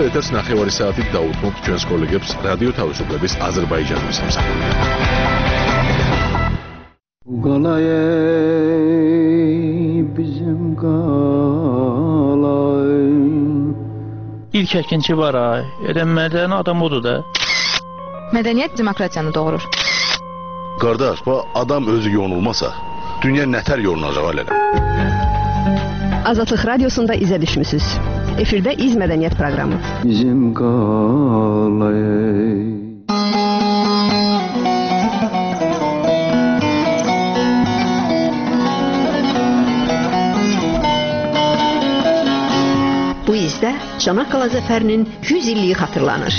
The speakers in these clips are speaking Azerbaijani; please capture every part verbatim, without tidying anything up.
ახლა ეთერს ნახევარი საათით დაუთმობთ ჩვენს კოლეგებს რადიო თავისუფლების აზერბაიჯანის სამსახურში. İlk əkinçi var ay. Elə mədəni adam odur da. Mədəniyyət demokratiyanı doğurur. Qardaş, bu adam özü yonulmasa, dünya nətər yorulacaq alələ? Azadlıq Radiosunda izə düşmüsünüz. Efirdə İz Mədəniyyət proqramı. Bizim qalay. Bu izdə Çanakkala zəfərinin yüz illiyi xatırlanır.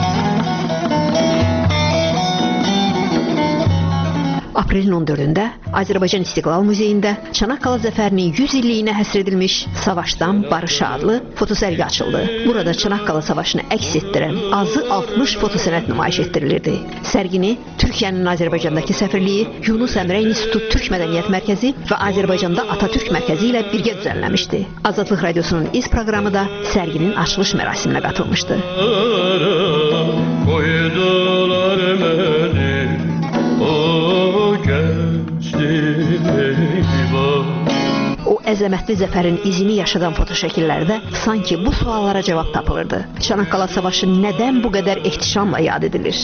Aprelin on dördündə Azərbaycan İstiqlal Muzeyində Çanakkala zəfərinin yüz illiyinə həsr edilmiş Savaşdan Barışa adlı fotosərgi açıldı. Burada Çanakkala Savaşını əks etdirən azı altmış fotosənət nümayiş etdirilirdi. Sərgini Türkiyənin Azərbaycandakı səfirliyi, Yunus Əmrə İnstitut Türk Mədəniyyət Mərkəzi və Azərbaycanda Atatürk Mərkəzi ilə birgə düzənləmişdi. Azadlıq Radiosunun İz proqramı da sərginin açılış mərasiminə qatılmışdı. O əzəmətli zəfərin izini yaşadan fotoşəkillərdə sanki bu suallara cavab tapılırdı. Çanakkala Savaşı nədən bu qədər ehtişamla yad edilir?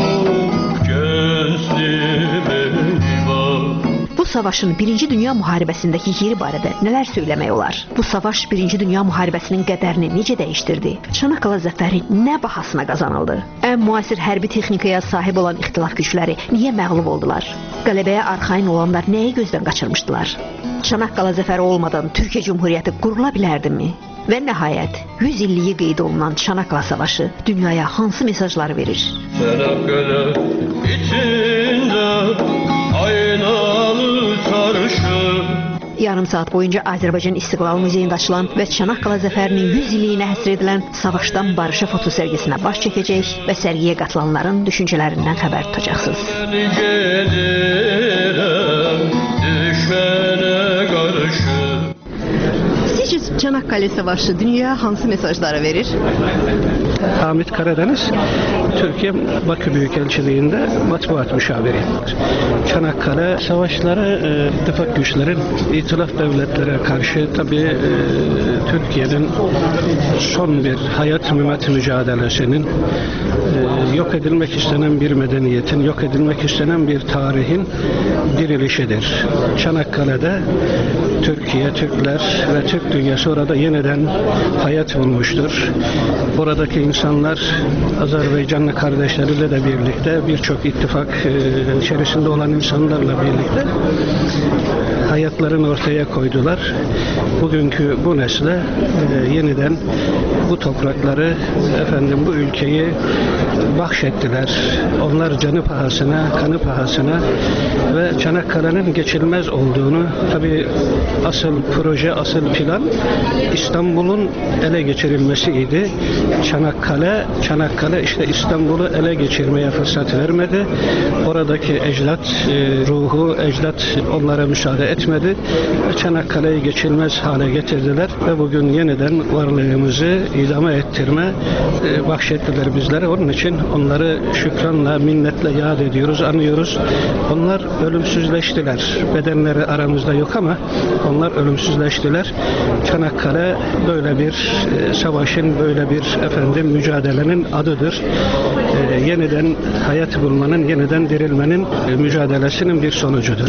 Bu savaşın Birinci Dünya Müharibəsindəki yeri barədə nələr söyləmək olar? Bu savaş Birinci Dünya Müharibəsinin qədərini necə dəyişdirdi? Çanakkala zəfəri nə bahasına qazanıldı? Ən müasir hərbi texnikaya sahib olan ixtilaf gücləri niyə məğlub oldular? Qələbəyə arxayın olanlar nəyi gözdən qaçırmışdılar? Çanakkala zəfəri olmadan Türkiyə Cumhuriyyəti qurula bilərdimi? Və nəhayət, yüz illiyi qeyd olunan Çanakkala Savaşı dünyaya hansı mesajları verir? Çanakkale içində aynalı çarşı. Yarım saat boyunca Azərbaycan İstiqlal Muzeyində açılan və Çanakkala zəfərinin yüz illiyinə həsr edilən Savaşdan Barışa fotosərgisinə baş çəkəcək və sərgiyə qatılanların düşüncələrindən xəbər tutacaqsınız. Sizce Çanakkale Savaşı dünyaya hansı mesajları verir? Hamit Karadeniz, Türkiye Bakü Büyükelçiliğinde matbuat müşaviri. Çanakkale savaşları e, ittifak güçlerin itilaf devletlere karşı tabii e, Türkiye'nin son bir hayat mümet mücadelesinin e, yok edilmek istenen bir medeniyetin, yok edilmek istenen bir tarihin dirilişidir. Çanakkale'de Türkiye, Türkler ve Türk dünyası orada yeniden hayat bulmuştur. Oradaki insanlar Azerbaycanlı kardeşleriyle de birlikte birçok ittifak e, içerisinde olan insanlarla birlikte hayatlarını ortaya koydular. Bugünkü bu nesle e, yeniden bu toprakları, efendim bu ülkeyi bahşettiler. Onlar canı pahasına, kanı pahasına ve Çanakkale'nin geçilmez olduğunu, tabii asıl proje, asıl plan İstanbul'un ele geçirilmesiydi. Çanakkale, Çanakkale işte İstanbul'u ele geçirmeye fırsat vermedi. Oradaki ecdat e, ruhu, ecdat onlara müsaade etmedi. Çanakkale'yi geçilmez hale getirdiler ve bugün yeniden varlığımızı idame ettirme e, bahşettiler bizlere. Onun için onları şükranla, minnetle yad ediyoruz, anıyoruz. Onlar ölümsüzleştiler. Bedenleri aramızda yok ama onlar ölümsüzleştiler. Çanakkale böyle bir e, savaşın, böyle bir efendim mücadelenin adıdır. E, yeniden hayat bulmanın, yeniden dirilmenin e, mücadelesinin bir sonucudur.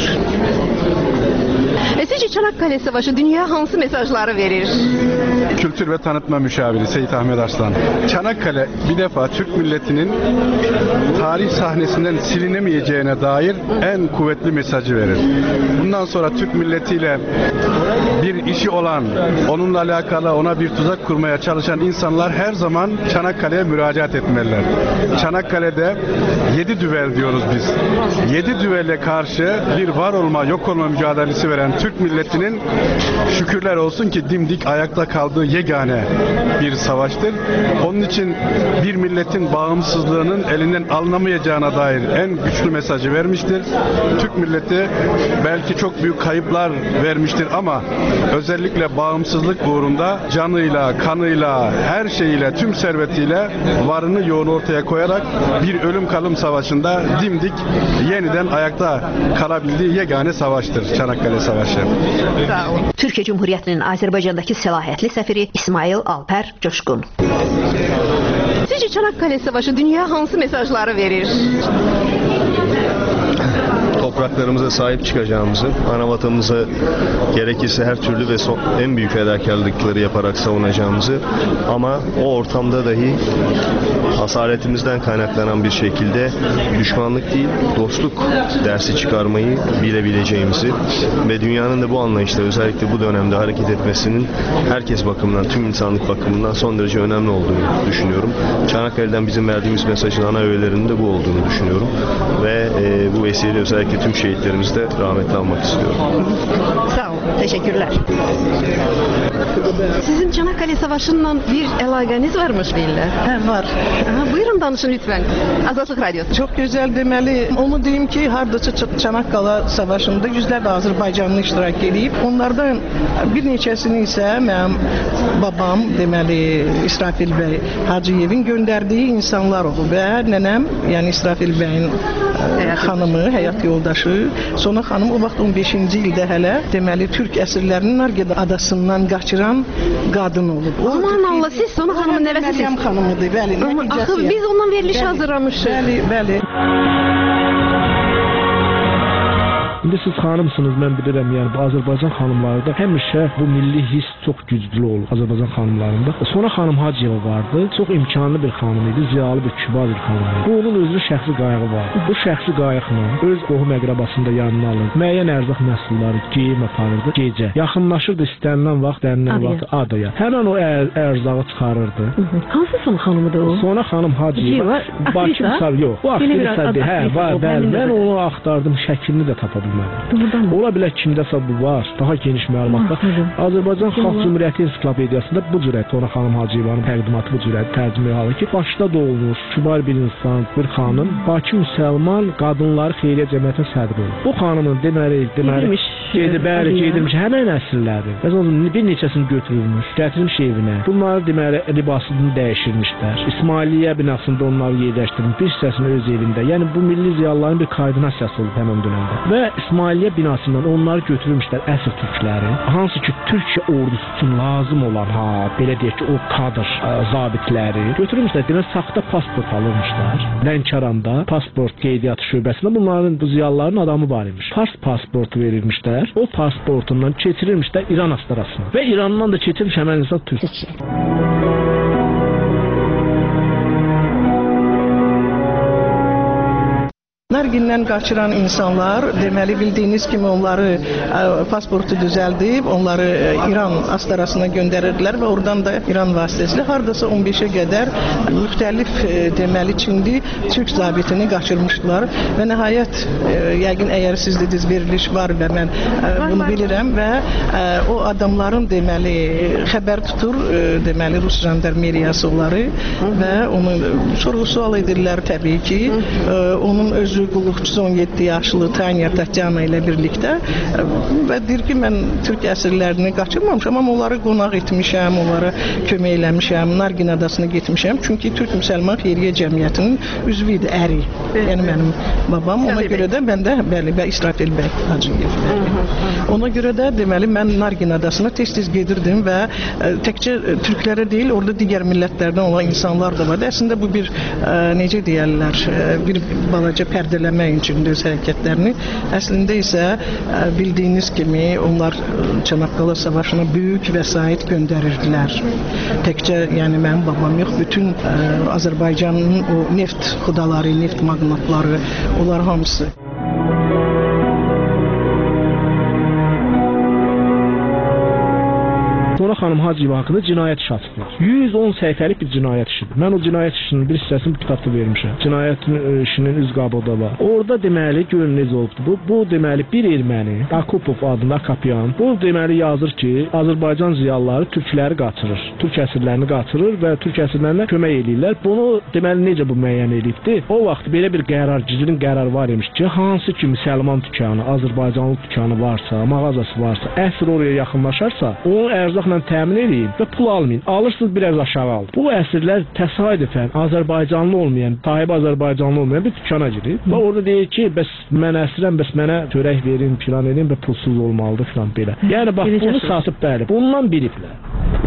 Sizce Çanakkale Savaşı dünyaya hansı mesajları verir? Kültür ve Tanıtma Müşaviri Seyit Ahmet Arslan. Çanakkale bir defa Türk milletinin tarih sahnesinden silinemeyeceğine dair en kuvvetli mesajı verir. Bundan sonra Türk milletiyle bir işi olan, onunla alakalı ona bir tuzak kurmaya çalışan insanlar her zaman Çanakkale'ye müracaat etmeliler. Çanakkale'de yedi düvel diyoruz biz. Yedi düvele karşı bir var olma, yok olma mücadelesi veren Türk milletinin şükürler olsun ki dimdik ayakta kaldığı yegane bir savaştır. Onun için bir milletin bağımsızlığının elinden alınamayacağına dair en güçlü mesajı vermiştir. Türk milleti belki çok büyük kayıplar vermiştir ama özellikle bağımsızlık uğrunda canıyla, kanıyla, her şeyiyle, tüm servetiyle varını yoğunu ortaya koyarak bir ölüm kalım savaşında dimdik yeniden ayakta kalabildiği yegane savaştır Çanakkale Savaşı. Türkiye Cumhuriyetinin Azərbaycandakı səlahiyyətli səfiri İsmail Alpər Coşqun. Sizce Çanakkale Savaşı dünya hansı mesajları verir? Topraklarımıza sahip çıkacağımızı, ana vatanımıza gerekirse her türlü ve son, en büyük fedakarlıkları yaparak savunacağımızı, ama o ortamda dahi asaretimizden kaynaklanan bir şekilde düşmanlık değil, dostluk dersi çıkarmayı bilebileceğimizi ve dünyanın da bu anlayışla özellikle bu dönemde hareket etmesinin herkes bakımından, tüm insanlık bakımından son derece önemli olduğunu düşünüyorum. Çanakkale'den bizim verdiğimiz mesajın ana öğelerinin de bu olduğunu düşünüyorum ve e, bu vesileyle özellikle tüm şehitlerimizi de rahmetle almak istiyorum. Sağ olun, teşekkürler. Sizin Çanakkale Savaşı'ndan bir əlaqəniz varmış deyirlər. Hə, var. Aha, buyurun danışın lütfen. Azadlık Radyosu. Çox gözəl deməli, onu deyim ki, hardasa Çanakkale Savaşı'nda yüzlərlə Azərbaycanlı iştirak edib. Onlardan bir neçəsini isə mənim babam, deməli İsrafil bəy Hacıyevin göndərdiyi insanlar olub və nənəm, yəni İsrafil bəyin xanımı, həyat yoldaşı, Sona xanım o vaxt on beşinci ildə hələ deməli Türk əsirlərinin Nargeda adasından qaçıran qadın olub. Aman Allah, siz Sona xanımın nəvəsisiniz. Məryəm xanımıdır, bəli. Ama axı biz ondan veriliş hazırlamışıq. Bəli, bəli. İndi siz xanımsınız, mən bilirəm, yəni bu Azərbaycan xanımlarında həmişə bu milli his çox güclü olur Azərbaycan xanımlarında. Sonra xanım Hacıyeva vardı, çox imkanlı bir xanım idi, ziyalı bir, kübar bir xanım idi. Bu onun özünün şəxsi qayığı vardı. Bu şəxsi qayıqla öz qohum əqrabasını da yanına alırdı. Müəyyən ərzaq məhsulları geyim aparırdı gecə. Yaxınlaşırdı istənilən vaxt, dənilən vaxt adaya. Həmin o ər, ərzağı çıxarırdı. Hansı son xanımıdır o? Sonra xanım Hacıyeva, Bakı misal yox. Bu aktrisadır, hə, var, bəli. Mən onu axtardım, şəklini də tapa bilmədim. Ola bilər kimdəsə bu var, daha geniş məlumatlar. Azərbaycan Xalq Cümhuriyyəti Ensiklopediyasında bu cürət Sona xanım Hacıyevanın təqdimatı bu cürət tərcümə halı ki, başda doğulmuş, kübar bir insan, bir xanım, Bakı Müsəlman Qadınları Xeyriyyə Cəmiyyətinin sədri olub. Bu xanımın deməli, deməli, gedib, bəli, gedilmiş həmin nəsilləri. Məsələn, bir neçəsini götürülmüş, gətirilmiş evinə. Bunları deməli, libasını dəyişirmişlər. İsmailiyyə binasında onları yerləşdirilmiş, bir hissəsini öz evində. Yəni bu milli ziyalıların bir koordinasiyası olub həmin dövrdə. Və İsmailiyyə binasından onları götürmüşlər əsr türkləri. Hansı ki Türkiyə ordusu üçün lazım olan, ha, belə deyək ki, o kadr ə, zabitləri götürmüşlər. Demək saxta pasport alınmışlar. Lənkəranda pasport qeydiyyatı şöbəsində bunların, bu ziyalıların adamı var imiş. Fars pasportu verilmişlər. O pasportundan keçirilmişlər İran astarasına. Və İrandan da keçirilmiş həmən insan Türk. Nargindən qaçıran insanlar, deməli bildiyiniz kimi onları ə, pasportu düzəldib, onları ə, İran astarasına göndərirdilər və oradan da İran vasitəsilə hardasa on beşə qədər müxtəlif ə, deməli Çinli Türk zabitini qaçırmışdılar və nəhayət ə, yəqin əgər siz dediniz veriliş var və mən ə, bunu bilirəm və ə, o adamların deməli xəbər tutur, ə, deməli Rus jandarmeriyası onları və onu sorğu-sual edirlər təbii ki, ə, onun özü qulluqçusu on yeddi yaşlı Tanya Tatyana ilə birlikdə və deyir ki, mən Türk əsirlərini qaçırmamışam, amma onları qonaq etmişəm, onlara kömək eləmişəm, Nargin adasına getmişəm. Çünki Türk Müsəlman Xeyriyyə Cəmiyyətinin üzvü idi, əri. Yəni mənim babam. Ona görə də mən də, bəli, və İsrafil bəy Hacıyev. Ona görə də deməli mən Nargin adasına tez-tez gedirdim və ə, təkcə türklərə deyil, orada digər millətlərdən olan insanlar da vardı. Əslində bu bir ə, necə deyərlər, ə, bir balaca pərdələmək üçün öz hərəkətlərini. Əslində isə ə, bildiyiniz kimi onlar Çanakkale Savaşına böyük vəsait göndərirdilər. Təkcə yəni mənim babam yox, bütün ə, Azərbaycanın o neft xudaları, neft magnatları, onlar hamısı. Sonra Sona xanım Hacıyeva haqqında cinayət işi açıblar. yüz on səhifəlik bir cinayət işidir. Mən o cinayət işinin bir hissəsini bu kitabda vermişəm. Cinayətin işinin üz qabıda var. Orada deməli görün necə olubdu bu. Bu deməli bir erməni, Akupov adında Akapiyan. Bu deməli yazır ki, Azərbaycan ziyalıları türkləri qaçırır. Türk əsirlərini qaçırır və türk əsirlərinə kömək eləyirlər. Bunu deməli necə bu müəyyən edibdi? O vaxt belə bir qərar, gizlin qərar var imiş ki, hansı ki müsəlman dükanı, Azərbaycanlı dükanı varsa, mağazası varsa, əsir oraya yaxınlaşarsa, onu ərzaqla təmin edin və pul almayın. Alırsınız biraz aşağı alın. Bu əsirlər təsadüfən Azərbaycanlı olmayan, sahibi Azərbaycanlı olmayan bir dükana girir. Və orada deyir ki, bəs mən əsirəm, bəs mənə çörək verin, filan edin və pulsuz olmalıdır filan belə. Yəni bax bunu satıb bəli. Bundan biliblər.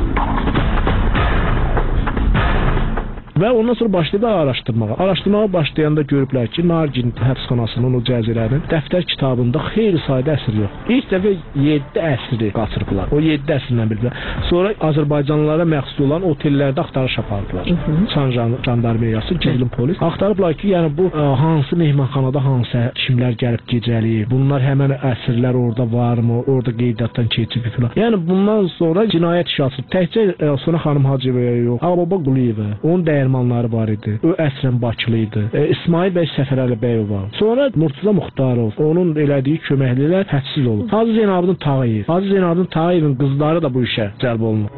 Və ondan sonra başladı araşdırmağa. Araşdırmağa başlayanda görüblər ki, Nargin həbsxanasının o cəzirənin dəftər kitabında xeyli sayda əsir yox. İlk dəfə yeddi əsiri qaçırıblar. O yeddi əsirlə biliblər. Sonra Azərbaycanlılara məxsus olan otellərdə axtarış apardılar. Çan jandarmeriyası, gizlin polis. Axtarıblar ki, yəni bu ə, hansı mehmanxanada hansı kimlər gəlib gecəliyib, bunlar həmən əsirlər orada varmı, orada qeydiyyatdan keçib filan. Yəni bundan sonra cinayət işi açılıb. Təkcə ə, Sona xanım Hacıyevaya yox, Ağbaba Quliyeva, onun dəyərmanları var idi. O əslən Bakılı idi. E, İsmail bəy Səfərəli Bəyova. Sonra Murtuza Muxtarov, onun elədiyi köməklilər hədsiz olub. Hacı Zeynalabdin Tağıyev. Hacı Zeynalabdin Tağıyevin qızları da bu işə cəlb olunub.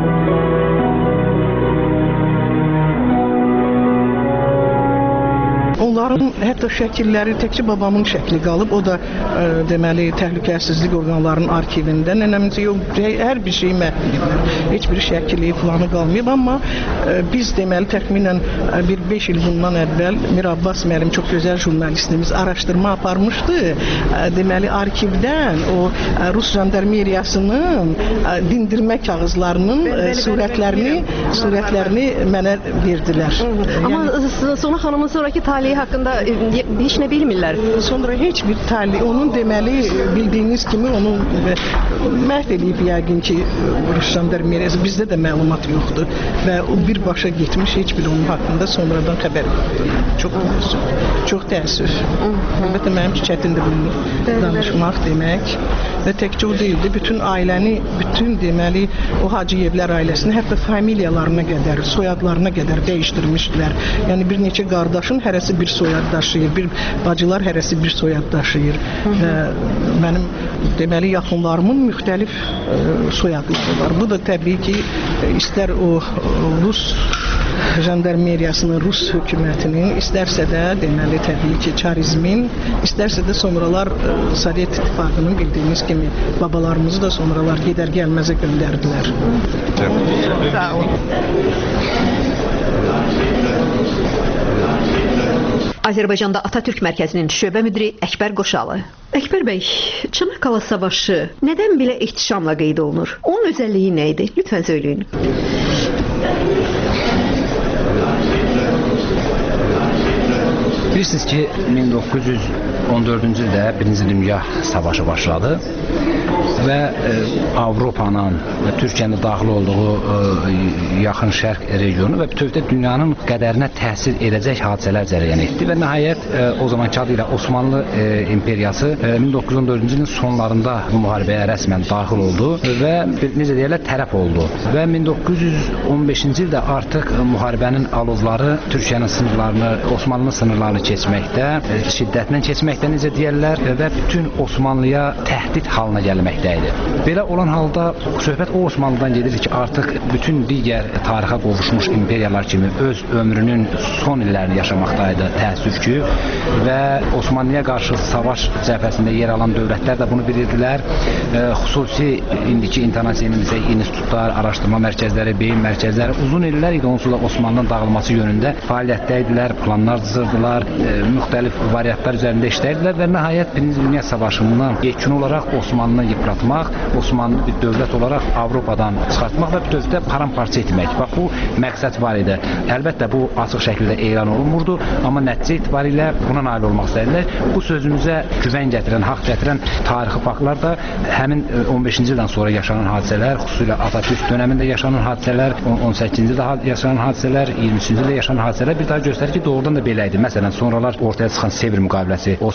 Onların hətta şəkilləri təkcə babamın şəkli qalıb. O da ə, deməli təhlükəsizlik orqanlarının arxivində. Nənəmizə yox, hər bir şey məhv. Heç bir şəkili planı qalmayıb, amma ə, biz deməli təxminən bir beş il bundan əvvəl Mir Abbas müəllim çox gözəl jurnalistimiz araşdırma aparmışdı. Ə, deməli arxivdən o ə, Rus jandarmeriyasının ə, dindirmə kağızlarının ə, surətlərini surətlərini mənə verdilər. Amma yəni, Sona xanımın sonraki talihi haqqında heç nə bilmirlər. Sonra heç bir tali, onun deməli bildiyiniz kimi onu məhv edib yəqin ki Rus jandarmeriyası, bizdə də məlumat yoxdur və o birbaşa getmiş, heç bir onun haqqında sonradan xəbər yoxdur. Çox təəssüf. Çox təəssüf. Əlbəttə mənim üçün çətindir bunu danışmaq demək. Və təkcə o deyildi, bütün ailəni, bütün deməli o Hacıyevlər ailəsini, hətta familiyalarına qədər, soyadlarına qədər dəyişdirmişdilər. Yəni bir neçə qardaşın hərəsi bir soyad daşıyır, bir bacılar hərəsi bir soyad daşıyır. Və mənim deməli yaxınlarımın müxtəlif ə, soyadları var. Bu da təbii ki, istər o Rus jandarmeriyasının, Rus hökumətinin, istərsə də deməli təbii ki, çarizmin, istərsə də sonralar ə, Sovet İttifaqının bildiyiniz kimi babalarımızı da sonralar gedər gəlməzə göndərdilər. Sağ olun. Azərbaycanda Atatürk Mərkəzinin şöbə müdiri Əkbər Qoşalı. Əkbər bəy, Çanakkale Savaşı nədən belə ihtişamla qeyd olunur? Onun özəlliyi nə idi? Lütfən söyləyin. Bilirsiniz ki, min doqquz yüz on dördüncü ildə Birinci Dünya Savaşı başladı və e, Avropanın və Türkiyənin daxil olduğu e, yaxın şərq regionu və bütövdə dünyanın qədərinə təsir edəcək hadisələr cərəyan etdi və nəhayət e, o zamanki adı ilə Osmanlı e, imperiyası e, min doqquz yüz on dördüncü ilin sonlarında bu müharibəyə rəsmən daxil oldu və necə deyirlər, tərəf oldu və min doqquz yüz on beşinci ildə artıq müharibənin alovları Türkiyənin sınırlarını, Osmanlının sınırlarını keçməkdə, e, şiddətlə keçməkdə necə deyirlər və bütün Osmanlıya təhdid halına gəlməkdə idi. Belə olan halda söhbət o Osmanlıdan gedir ki, artıq bütün digər tarixə qovuşmuş imperiyalar kimi öz ömrünün son illərini yaşamaqdaydı təəssüf ki və Osmanlıya qarşı savaş cəbhəsində yer alan dövlətlər də bunu bilirdilər. E, xüsusi indiki internasionalizə institutlar, araşdırma mərkəzləri, beyin mərkəzləri uzun illər idi onsuz da Osmanlının dağılması yönündə fəaliyyətdə idilər, planlar cızırdılar, e, müxtəlif variantlar üzərində işləyirdilər və nəhayət Birinci Dünya Savaşından yekun olaraq Osmanlını yıpratmaq, Osmanlı bir dövlət olaraq Avropadan çıxartmaq və bütövdə paramparça etmək. Bax, bu məqsəd var idi. Əlbəttə, bu açıq şəkildə elan olunmurdu, amma nəticə itibarilə buna nail olmaq istədilər. Bu sözümüzə güvən gətirən, haqq gətirən tarixi faktlar da həmin on beşinci ildən sonra yaşanan hadisələr, xüsusilə Atatürk dönəmində yaşanan hadisələr, on səkkizinci ildə yaşanan hadisələr, iyirmi üçüncü ildə yaşanan hadisələr bir daha göstərir ki, doğrudan da belə idi. Məsələn, sonralar ortaya çıxan Sevr müqaviləsi, o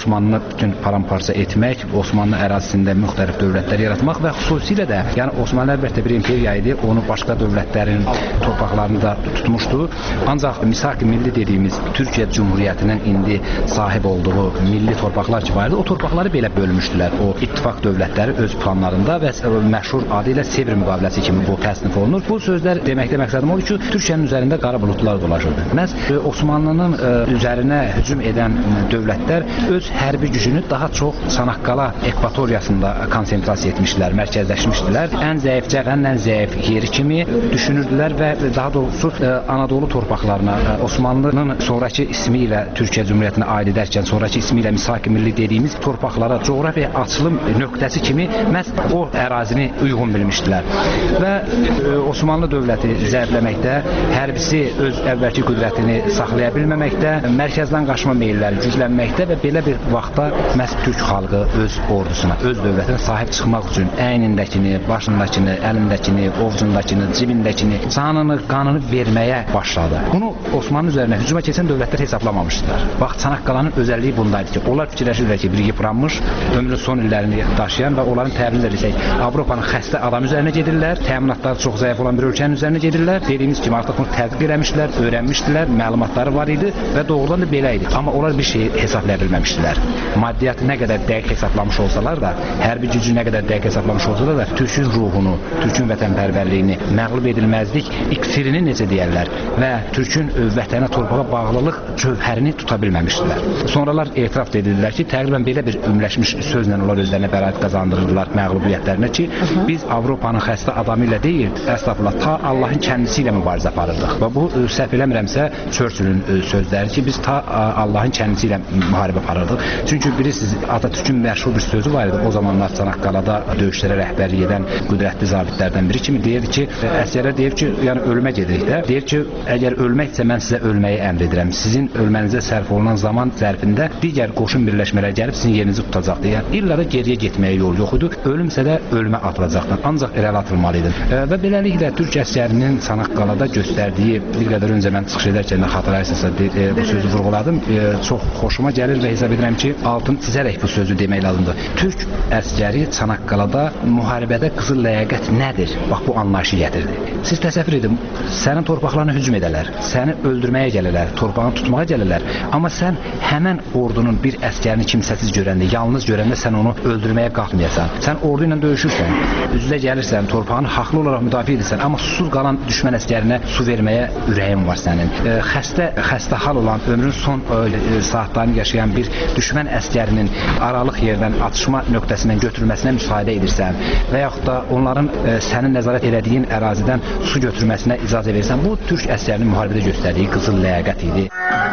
Osmanlı bütün paramparça etmək, Osmanlı ərazisində müxtəlif dövlətlər yaratmaq və xüsusilə də, yəni Osmanlı əlbəttə bir imperiya idi, onu başqa dövlətlərin torpaqlarını da tutmuşdu. Ancaq misak-ı milli dediyimiz Türkiyə Cumhuriyyətinin indi sahib olduğu milli torpaqlar ki vardı, o torpaqları belə bölmüşdülər. O ittifaq dövlətləri öz planlarında və məşhur adı ilə Sevr müqaviləsi kimi bu təsnif olunur. Bu sözlər deməkdə məqsədim odur ki, Türkiyənin üzərində qara buludlar dolaşırdı. Məhz Osmanlının üzərinə hücum edən dövlətlər öz hərbi gücünü daha çox Çanaqqala ekvatoriyasında konsentrasiya etmişdilər, mərkəzləşmişdilər. Ən zəif cəğən, ən zəif yeri kimi düşünürdülər və daha doğrusu Anadolu torpaqlarına Osmanlının sonraki ismi ilə Türkiyə Cumhuriyyətinə aid edərkən sonraki ismi ilə misak-ı milli dediyimiz torpaqlara coğrafiya açılım nöqtəsi kimi məhz o ərazini uyğun bilmişdilər. Və Osmanlı dövləti zəifləməkdə, hərbisi öz əvvəlki qüdrətini saxlaya bilməməkdə, mərkəzdən qaçma meylləri güclənməkdə və belə bir vaxtda məhz Türk xalqı öz ordusuna, öz dövlətinə sahib çıxmaq üçün əynindəkini, başındakini, əlindəkini, ovcundakini, cibindəkini, canını, qanını verməyə başladı. Bunu Osmanlı üzərinə hücuma keçən dövlətlər hesablamamışdılar. Bax, Çanaqqalanın özəlliyi bundaydı ki, onlar fikirləşirlər ki, bir yıpranmış, ömrün son illərini daşıyan və onların təbliğ edəcək Avropanın xəstə adam üzərinə gedirlər, təminatları çox zəif olan bir ölkənin üzərinə gedirlər. Dediyimiz kimi artıq bunu tədqiq eləmişdilər, öyrənmişdilər, məlumatları var idi və doğrudan da belə idi. Amma onlar bir şey hesablaya bilməmişdilər. Maddiyyatı nə qədər dəqiq hesablamış olsalar da, hərbi gücü nə qədər dəqiq hesablamış olsalar da, Türkün ruhunu, Türkün vətənpərvərliyini, məğlub edilməzlik iksirini necə deyərlər və Türkün vətənə, torpağa bağlılıq cövhərini tuta bilməmişdilər. Sonralar etiraf edildilər ki, təqribən belə bir ümləşmiş sözlə onlar özlərinə bəraət qazandırırlar məğlubiyyətlərinə ki, biz Avropanın xəstə adamı ilə deyil, əslafla ta Allahın kəndisi ilə mübarizə aparırdıq. Və bu səhv eləmirəmsə Churchillin sözləri ki, biz ta Allahın kəndisi ilə müharibə aparırdıq. Çünki bilirsiniz, Atatürkün məşhur bir sözü var idi. O zamanlar Çanaqqalada döyüşlərə rəhbərlik edən qüdrətli zabitlərdən biri kimi deyirdi ki, əsgərlər deyir ki, yəni ölümə gedirik də. Deyir ki, əgər ölməksə mən sizə ölməyi əmr edirəm. Sizin ölmənizə sərf olunan zaman zərfində digər qoşun birləşmələri gəlib sizin yerinizi tutacaqdı. Yəni illa da geriyə getməyə yol yox idi. Ölümsə də ölümə atılacaqdı. Ancaq irəli atılmalı idi. Və beləliklə Türk əsgərinin Çanaqqalada göstərdiyi, bir qədər öncə mən çıxış edərkən də xatırlayırsınızsa bu sözü vurğuladım. Çox xoşuma gəlir və hesab edirəm ki, altını çizərək bu sözü demək lazımdır. Türk əsgəri Çanaqqalada müharibədə qızıl ləyaqət nədir? Bax, bu anlayışı gətirdi. Siz təsəvvür edin, sənin torpaqlarına hücum edələr, səni öldürməyə gəlirlər, torpağını tutmağa gəlirlər. Amma sən həmən ordunun bir əsgərini kimsəsiz görəndə, yalnız görəndə sən onu öldürməyə qalxmayasan. Sən ordu ilə döyüşürsən, üzlə gəlirsən, torpağını haqlı olaraq müdafiə edirsən, amma susuz qalan düşmən əsgərinə su verməyə ürəyin var sənin. E, xəstə, xəstə hal olan, ömrün son e, saatlarını yaşayan bir düşmən əsgərinin aralıq yerdən atışma nöqtəsindən götürülməsinə müsaidə edirsən və yaxud da onların e, sənin nəzarət elədiyin ərazidən su götürməsinə icazə verirsən. Bu, Türk əsgərinin müharibədə göstərdiyi qızıl ləyaqət idi.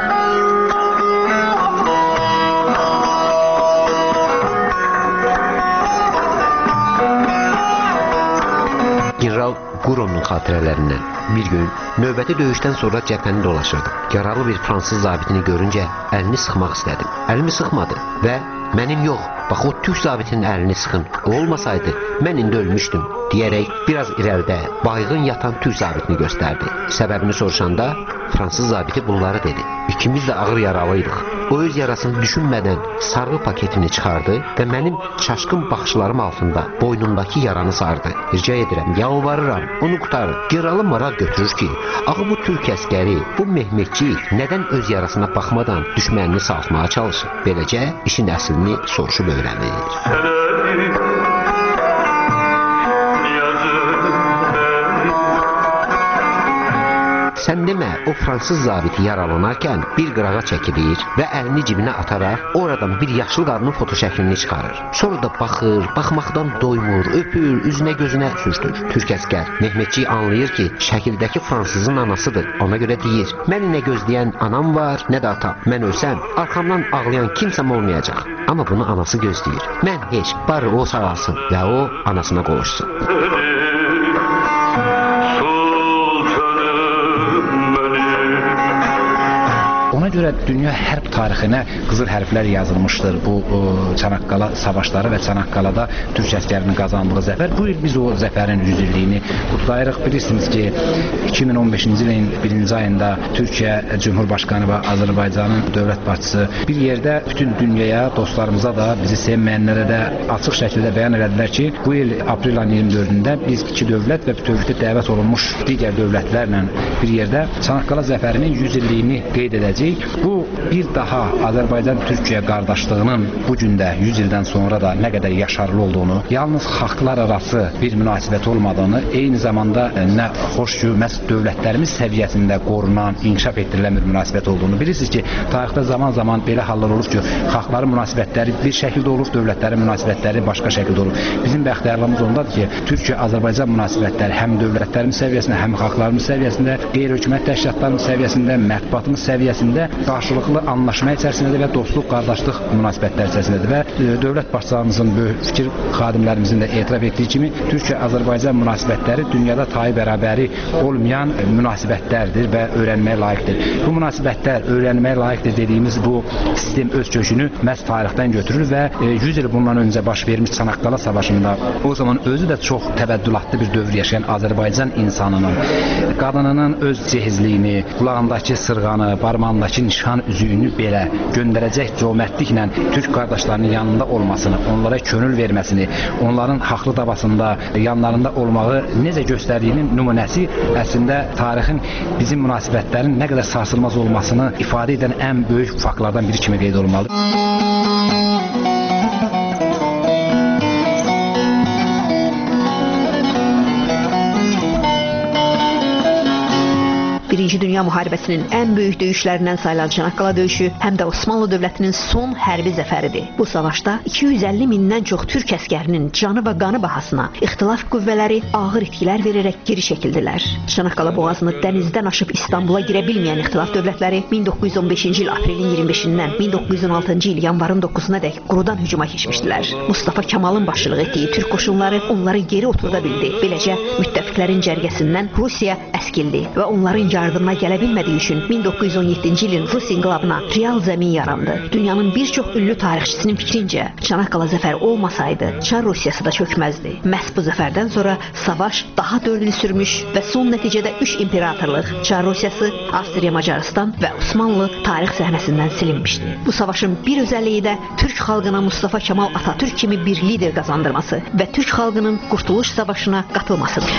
General Quronun xatirələrindən bir gün növbəti döyüşdən sonra cəbhəni dolaşırdım. Yaralı bir fransız zabitini görüncə əlini sıxmaq istədim. Əlimi sıxmadı və mənim yox, bax o türk zabitinin əlini sıxın, o olmasaydı mən indi ölmüşdüm deyərək biraz irəlidə baygın yatan türk zabitini göstərdi. Səbəbini soruşanda fransız zabiti bunları dedi. İkimiz də ağır yaralıydıq. O öz yarasını düşünmədən sarğı paketini çıxardı və mənim çaşqın baxışlarım altında boynundakı yaranı sardı. Rica edirəm, yalvarıram, onu qutarın. Generalı maraq götürür ki, axı bu türk əskəri, bu Mehmetçi nədən öz yarasına baxmadan düşmənini saltmağa çalışır? Beləcə işin əslini soruşub öyrənir. Sən demə, o fransız zabiti yaralanarkən bir qırağa çəkilir və əlini cibinə ataraq oradan bir yaşlı qadının fotoşəklini çıxarır. Sonra da baxır, baxmaqdan doymur, öpür, üzünə gözünə sürtür. Türk əskər Mehmetçi anlayır ki, şəkildəki fransızın anasıdır. Ona görə deyir, məni nə gözləyən anam var, nə də atam. Mən ölsəm, arxamdan ağlayan kimsəm olmayacaq. Amma bunu anası gözləyir. Mən heç, barı o sağalsın və o anasına qovuşsun. görə dünya hərb tarixinə qızıl hərflər yazılmışdır bu ə, Çanaqqala savaşları və Çanaqqalada türk əsgərinin qazandığı zəfər. Bu il biz o zəfərin yüz illiyini qutlayırıq. Bilirsiniz ki, iki min on beşinci ilin birinci ayında Türkiyə Cumhurbaşqanı və Azərbaycanın dövlət başçısı bir yerdə bütün dünyaya, dostlarımıza da, bizi sevməyənlərə də açıq şəkildə bəyan elədilər ki, bu il aprel ayının iyirmi dördündə biz iki dövlət və bütövlükdə dəvət olunmuş digər dövlətlərlə bir yerdə Çanaqqala zəfərinin yüz illiyini qeyd edəcəyik. Bu bir daha Azərbaycan-Türkiyə qardaşlığının bu gündə yüz ildən sonra da nə qədər yaşarlı olduğunu, yalnız xalqlar arası bir münasibət olmadığını, eyni zamanda nə xoşgörü məhz dövlətlərimiz səviyyəsində qorunan, inkişaf etdirilən bir münasibət olduğunu bilirsiniz ki, tarixdə zaman-zaman belə hallar olur ki, xalqların münasibətləri bir şəkildə olur, dövlətlərin münasibətləri başqa şəkildə olur. Bizim bəxtiyarlığımız ondadır ki, Türkiyə-Azərbaycan münasibətləri həm dövlətlərimiz səviyyəsində, həm xalqlarımız səviyyəsində, qeyri-hökumət təşkilatlarımız səviyyəsində, mətbuatımız səviyyəsində qarşılıqlı anlaşma içərisindədir və dostluq, qardaşlıq münasibətləri içərisindədir və dövlət başçılarımızın, böyük fikir xadimlərimizin də etiraf etdiyi kimi, Türkiyə-Azərbaycan münasibətləri dünyada tayı bərabəri olmayan münasibətlərdir və öyrənməyə layiqdir. Bu münasibətlər öyrənməyə layiqdir dediyimiz bu sistem öz kökünü məhz tarixdən götürür və yüz il bundan öncə baş vermiş Çanaqqala savaşında o zaman özü də çox təbəddülatlı bir dövr yaşayan Azərbaycan insanının qadınının öz cehizliyini, qulağındakı sırğanı, barmağındakı nişan üzüyünü belə göndərəcək cömərtliklə Türk qardaşlarının yanında olmasını, onlara könül verməsini, onların haqlı davasında yanlarında olmağı necə göstərdiyinin nümunəsi əslində tarixin bizim münasibətlərin nə qədər sarsılmaz olmasını ifadə edən ən böyük faktlardan biri kimi qeyd olunmalıdır. Birinci Dünya müharibəsinin ən böyük döyüşlərindən sayılan Çanaqqala döyüşü həm də Osmanlı dövlətinin son hərbi zəfəridir. Bu savaşda iki yüz əlli mindən çox türk əsgərinin canı və qanı bahasına ixtilaf qüvvələri ağır itkilər verərək geri çəkildilər. Çanaqqala boğazını dənizdən aşıb İstanbula girə bilməyən ixtilaf dövlətləri min doqquz yüz on beşinci il aprelin iyirmi beşindən min doqquz yüz on altıncı il yanvarın doqquzuna dək qurudan hücuma keçmişdilər. Mustafa Kemalın başçılıq etdiyi türk qoşunları onları geri oturda bildi. Beləcə müttəfiqlərin cərgəsindən Rusiya əskildi və onların yardımına gələ bilmədiyi üçün min doqquz yüz on yeddinci ilin Rus inqilabına real zəmin yarandı. Dünyanın bir çox ünlü tarixçisinin fikrincə, Çanaqqala zəfəri olmasaydı, Çar Rusiyası da çökməzdi. Məhz bu zəfərdən sonra savaş daha dörd il sürmüş və son nəticədə üç imperatorluq, Çar Rusiyası, Avstriya, Macarıstan və Osmanlı tarix səhnəsindən silinmişdi. Bu savaşın bir özəlliyi də Türk xalqına Mustafa Kemal Atatürk kimi bir lider qazandırması və Türk xalqının Qurtuluş Savaşına qatılmasıdır.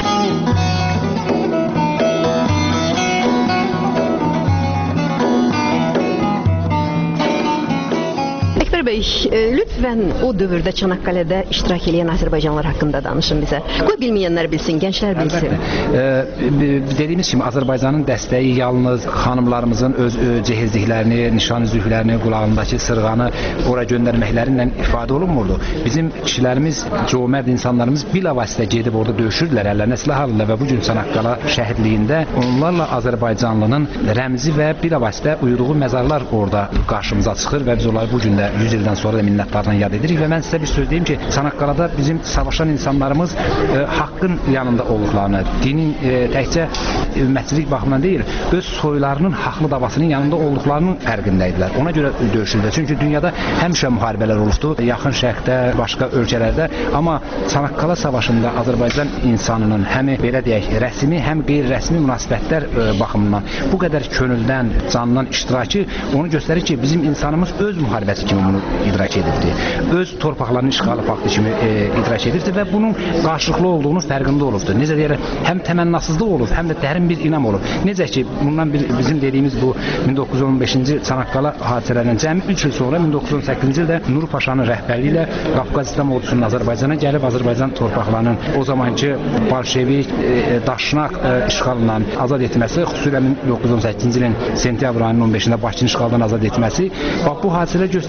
Əkbər bəy, lütfən o dövrdə Çanaqqaledə iştirak edən Azərbaycanlılar haqqında danışın bizə. Qoy bilməyənlər bilsin, gənclər bilsin. Əlbəttə. Dediyimiz kimi Azərbaycanın dəstəyi yalnız xanımlarımızın öz cehizliklərini, nişan üzüklərini, qulağındakı sırğanı ora göndərməklərindən ifadə olunmurdu. Bizim kişilərimiz, cömərd insanlarımız bilavasitə gedib orada döyüşürdülər, əllərinə silah alırlar və bu gün Çanaqqala şəhidliyində onlarla Azərbaycanlının rəmzi və bilavasitə uyuduğu məzarlar orada qarşımıza çıxır və biz onları bu gün də yüz ildən sonra da minnətdardan yad edirik və mən sizə bir söz deyim ki, Çanaqqalada bizim savaşan insanlarımız e, haqqın yanında olduqlarını, dinin e, təkcə ümmətçilik baxımından deyil, öz soylarının haqlı davasının yanında olduqlarının fərqindəydilər. Ona görə döyüşürdülər. Çünki dünyada həmişə müharibələr olubdu, yaxın şərqdə, başqa ölkələrdə, amma Çanaqqala savaşında Azərbaycan insanının həm belə deyək, rəsmi, həm qeyri-rəsmi münasibətlər e, baxımından bu qədər könüldən, candan iştirakı onu göstərir ki, bizim insanımız öz müharibəsi kimi bunu idrak edirdi. Öz torpaqlarının işğalı faktı kimi e, idrak edirdi və bunun qarşılıqlı olduğunu fərqində olubdu. Necə deyirlər, həm təmənnasızlıq olub, həm də dərin bir inam olub. Necə ki, bundan bir, bizim dediyimiz bu min doqquz yüz on beşinci Çanaqqala hadisələrindən cəmi üç il sonra min doqquz yüz on səkkizinci ildə Nur Paşanın rəhbərliyi ilə Qafqaz İslam ordusunun Azərbaycana gəlib Azərbaycan torpaqlarının o zamanki Bolşevik, e, Daşnaq e, işğalından azad etməsi, xüsusilə min doqquz yüz on səkkizinci ilin sentyabr ayının on beşində Bakını işğaldan azad etməsi, bax bu hadisələr göstərir ki, bu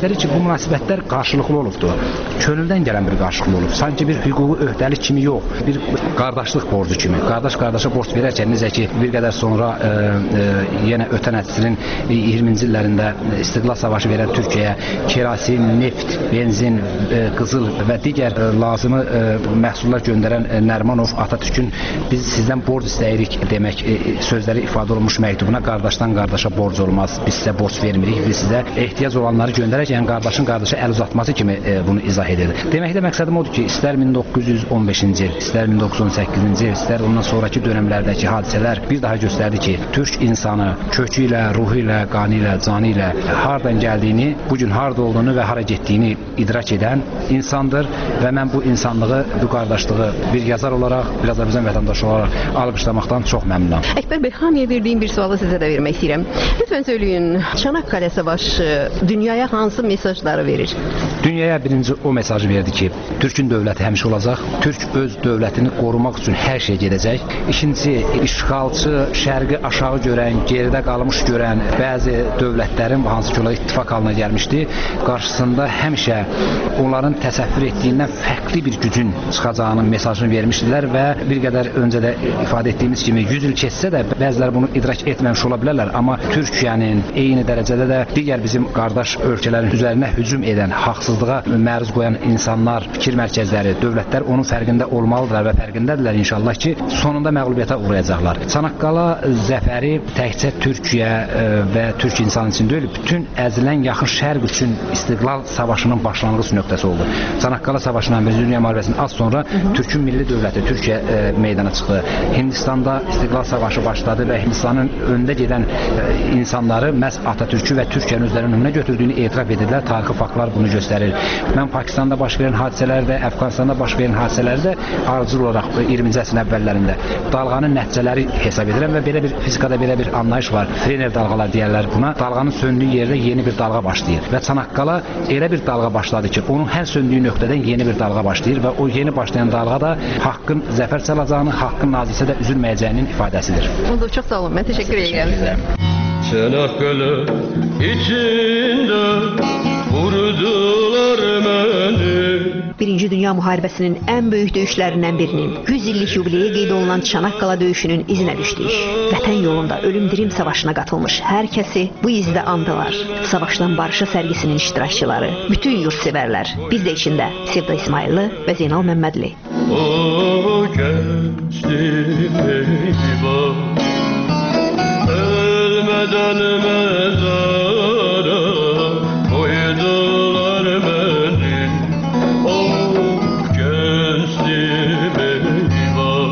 münasibətlər qarşılıqlı olubdur. Könüldən gələn bir qarşılıqlı olub. Sanki bir hüquqi öhdəlik kimi yox, bir qardaşlıq borcu kimi. Qardaş qardaşa borc verərkən necə ki, bir qədər sonra e, e, yenə ötən əsrin iyirminci illərində İstiqlal Savaşı verən Türkiyəyə kerasin, neft, benzin, e, qızıl və digər e, lazımı e, məhsullar göndərən e, Nərimanov Atatürkün biz sizdən borc istəyirik demək e, sözləri ifadə olunmuş məktubuna qardaşdan qardaşa borc olmaz. Biz sizə borc vermirik, biz sizə ehtiyac olanları göndərək, yəni qardaşın qardaşa əl uzatması kimi e, bunu izah edir. Deməkdə məqsədim odur ki, istər min doqquz yüz on beşinci il, istər min doqquz yüz on səkkizinci il, istər ondan sonraki dönəmlərdəki hadisələr bir daha göstərdi ki, türk insanı kökü ilə, ruhu ilə, qanı ilə, canı ilə hardan gəldiyini, bugün harda olduğunu və hara getdiyini idrak edən insandır və mən bu insanlığı, bu qardaşlığı bir yazar olaraq, bir Azərbaycan vətəndaşı olaraq alqışlamaqdan çox məmnunam. Əkbər bəy, hamıya verdiyim bir sualı sizə də vermək istəyirəm. Lütfən söyləyin, Çanakkale Savaşı dünyaya hansı mesajları verir? Dünyaya birinci o mesajı verdi ki, Türkün dövləti həmişə olacaq, Türk öz dövlətini qorumaq üçün hər şey gedəcək. İkincisi, işğalçı, şərqi aşağı görən, geridə qalmış görən bəzi dövlətlərin, hansı ki, onlar ittifaq halına gəlmişdi, qarşısında həmişə onların təsəvvür etdiyindən fərqli bir gücün çıxacağının mesajını vermişdilər və bir qədər öncə də ifadə etdiyimiz kimi yüz il keçsə də bəziləri bunu idrak etməmiş ola bilərlər, amma Türkiyənin eyni dərəcədə də digər bizim qardaş ölkələrin üzərinə hücum edən, haqsızlığa məruz qoyan insanlar, fikir mərkəzləri, dövlətlər onun fərqində olmalıdırlar və fərqindədirlər inşallah ki, sonunda məğlubiyyətə uğrayacaqlar. Çanaqqala zəfəri təkcə Türkiyə və Türk insanı üçün deyil, bütün əzilən yaxın şərq üçün İstiqlal Savaşının başlanğıc nöqtəsi oldu. Çanaqqala Savaşından Birinci Dünya müharibəsindən az sonra Türkün milli dövləti Türkiyə e, meydana çıxdı. Hindistanda İstiqlal Savaşı başladı və Hindistanın öndə gedən e, insanları məhz Atatürkü və Türkiyənin özlərinin önünə götürdüyünü etiraf edirlər. Tarixi faktlar bunu göstərir. Mən Pakistanda baş verən hadisələrdə, Əfqanistanda baş verən hadisələrdə ardıcıl olaraq iyirminci əsrin əvvəllərində dalğanın nəticələri hesab edirəm və belə bir fizikada belə bir anlayış var. Frener dalğalar deyərlər buna. Dalğanın söndüyü yerdə yeni bir dalğa başlayır və Çanaqqala elə bir dalğa başladı ki, onun hər söndüyü nöqtədən yeni bir dalğa başlayır və o yeni başlayan dalğa da haqqın zəfər çalacağını, haqqın nazisə də üzülməyəcəyinin ifadəsidir. Oldu, çox sağ olun. Mən təşəkkür edirəm. Çanakkale içində vurdular məni. Birinci Dünya müharibəsinin ən böyük döyüşlərindən birinin yüz illik yubileyi qeyd olunan Çanaqqala döyüşünün izinə düşdük. Vətən yolunda ölüm-dirim savaşına qatılmış hər kəsi bu izdə andılar. Savaşdan barışa sərgisinin iştirakçıları, bütün yurtsevərlər, biz də içində Sevda İsmailli və Zeynal Məmmədli. O gənclik eyvah, ölmədən məzara qoydular məni. O gənclik eyvah.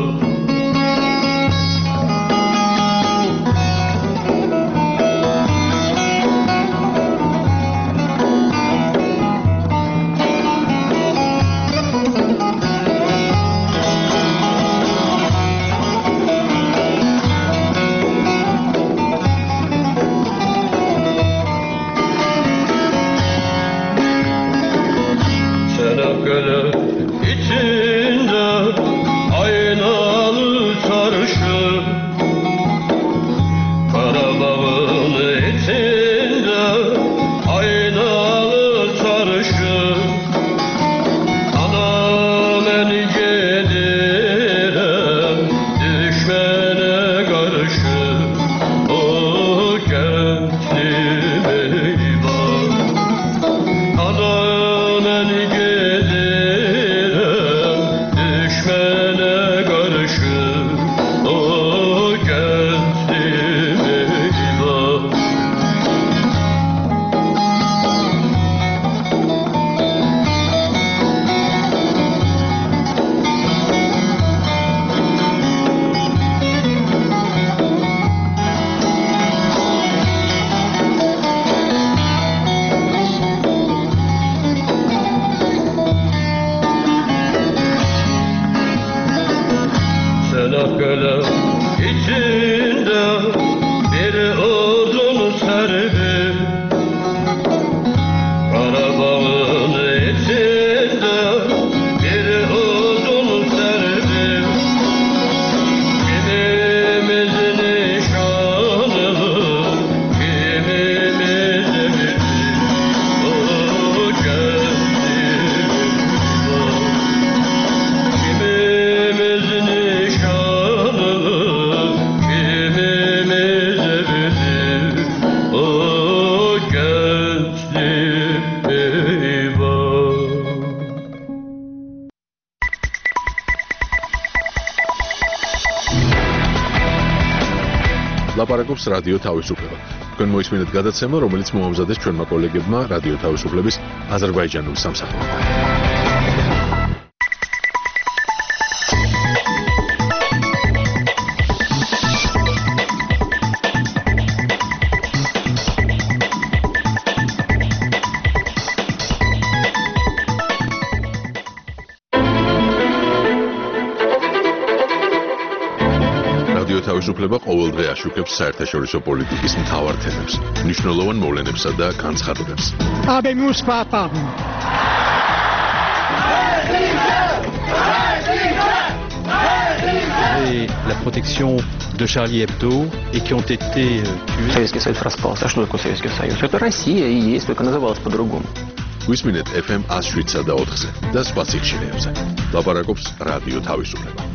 Çanakkale içində aynalı çarşı, Qarabağın içində aynalı çarşı. Ana mən gedirəm düşmənə qarşı. O gənclik eyvah. Ana mən gedirəm düşmənə qarşı. O gənclik eyvah. Çanakkale içində bir uzun sərbi, Qarabağın içində bir uzun sərbi. Kimimiz nişanlı, kimimiz bilir. O ლაპარაკობს რადიო თავისუფლება. თქვენ მოისმინეთ გადაცემა, რომელიც მოამზადეს ჩვენმა კოლეგებმა რადიო თავისუფლების აზერბაიჯანულ სამსახურში. თავისუფლება ყოველდღე აშუქებს საერთაშორისო პოლიტიკის მთავარ თემებს, მნიშვნელოვან მოვლენებსა და განცხადებებს. La protection de Charlie Hebdo et qui ont été tués. Советский Союз распался. А что такое Советский Союз? Это Россия и есть, только называлась по-другому. Висმინეთ эф эм one oh seven და ოთხზე და სხვა სიხშირეებზე. ლაპარაკობს რადიო თავისუფლება.